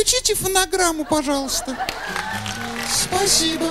Включите фонограмму, пожалуйста. Спасибо.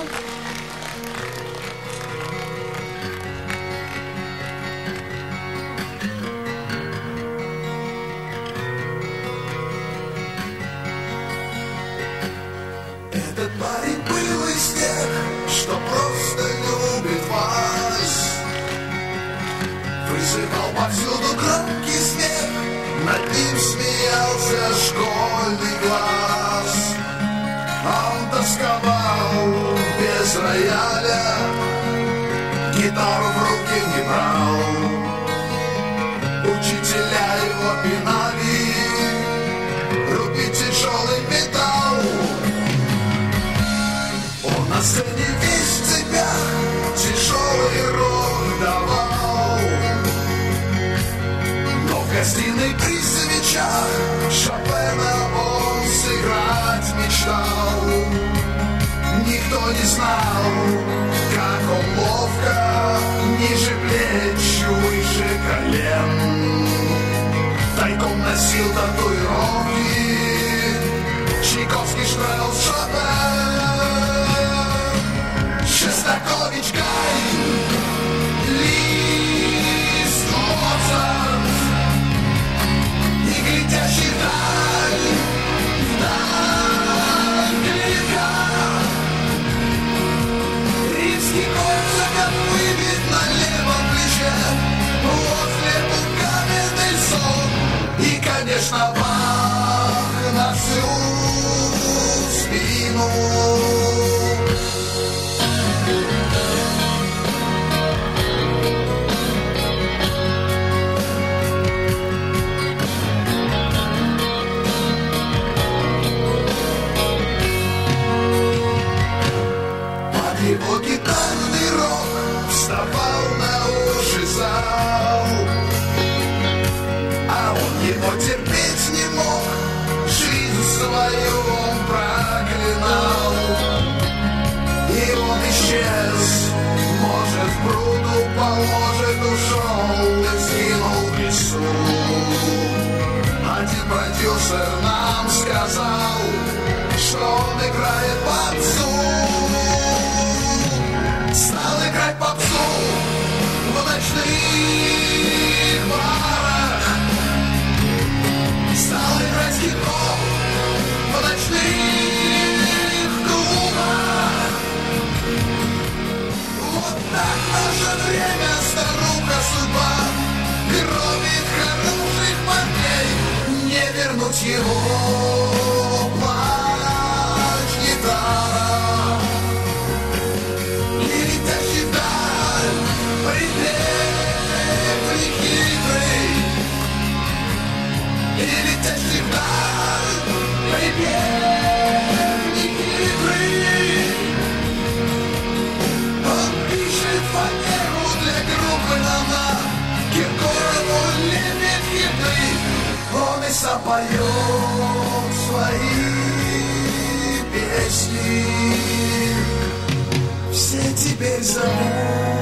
Этот парень был из тех, что просто любит вас. Вызывал повсюду громкий смех, над ним смеялся школьный класс. А он тосковал без рояля, гитару в руки не брал. Учителя его пинали, руби тяжелый металл. Он на сцене весь в цепях, тяжелый рок давал. Но в гостиной при свечах Шопена он сыграть мечтал. Никто не знал, как он ловко, ниже плеч, выше колен, тайком носил татуировки, Чайковский, Штраус, Шопен. Шостакович, Гай, Лист, Моцарт и глядящий вдаль далека. Римский концерт выбит на левом плече, возле бука Мендельсон и, конечно, Бах на всю спину. Его гитарный рок вставал на уши зал, а он его терпеть не мог, жизнь свою он проклинал. И он исчез, может, в пруд упал, может, ушел и сгинул в лесу. Один продюсер нам сказал, что он играет попсу. Стал играть попсу в ночных барах. Стал играть хип-хоп в ночных клубах. Вот так в наше время старуха судьба гробит хороших парней. Не вернуть его плач гитара. И летящий вдаль припев нехитрый. Он пишет фанеру для группы «Нана», Киркорову лепит хиты. Он и сам поет свои песни. Все теперь зовут